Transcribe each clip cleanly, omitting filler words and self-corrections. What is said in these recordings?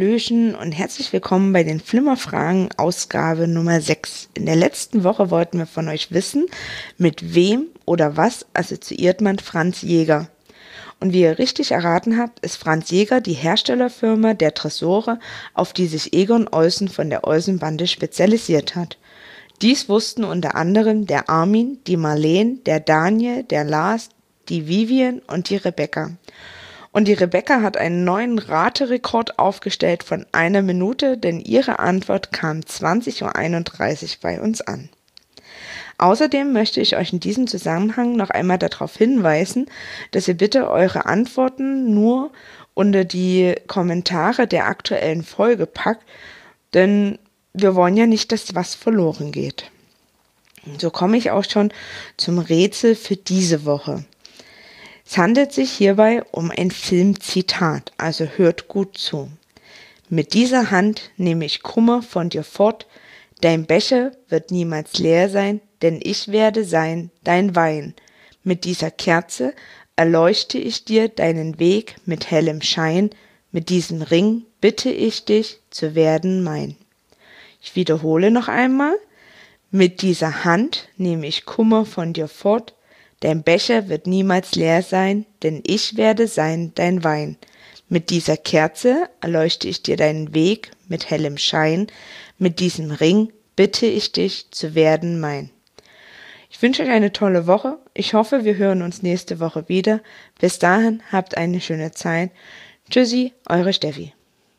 Hallöchen und herzlich willkommen bei den Flimmerfragen Ausgabe Nummer 6. In der letzten Woche wollten wir von euch wissen, mit wem oder was assoziiert man Franz Jäger? Und wie ihr richtig erraten habt, ist Franz Jäger die Herstellerfirma der Tresore, auf die sich Egon Olsen von der Olsen-Bande spezialisiert hat. Dies wussten unter anderem der Armin, die Marleen, der Daniel, der Lars, die Vivian und die Rebecca. Und die Rebecca hat einen neuen Raterekord aufgestellt von 1 Minute, denn ihre Antwort kam 20:31 Uhr bei uns an. Außerdem möchte ich euch in diesem Zusammenhang noch einmal darauf hinweisen, dass ihr bitte eure Antworten nur unter die Kommentare der aktuellen Folge packt, denn wir wollen ja nicht, dass was verloren geht. So komme ich auch schon zum Rätsel für diese Woche. Es handelt sich hierbei um ein Filmzitat, also hört gut zu. Mit dieser Hand nehme ich Kummer von dir fort, dein Becher wird niemals leer sein, denn ich werde sein, dein Wein. Mit dieser Kerze erleuchte ich dir deinen Weg mit hellem Schein, mit diesem Ring bitte ich dich zu werden mein. Ich wiederhole noch einmal, mit dieser Hand nehme ich Kummer von dir fort, dein Becher wird niemals leer sein, denn ich werde sein, dein Wein. Mit dieser Kerze erleuchte ich dir deinen Weg mit hellem Schein, mit diesem Ring bitte ich dich zu werden mein. Ich wünsche euch eine tolle Woche. Ich hoffe, wir hören uns nächste Woche wieder. Bis dahin, habt eine schöne Zeit. Tschüssi, eure Steffi.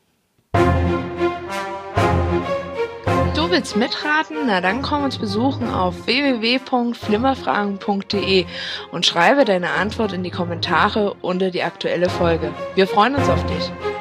Du willst mitraten? Na dann komm uns besuchen auf www.flimmerfragen.de und schreibe deine Antwort in die Kommentare unter die aktuelle Folge. Wir freuen uns auf dich.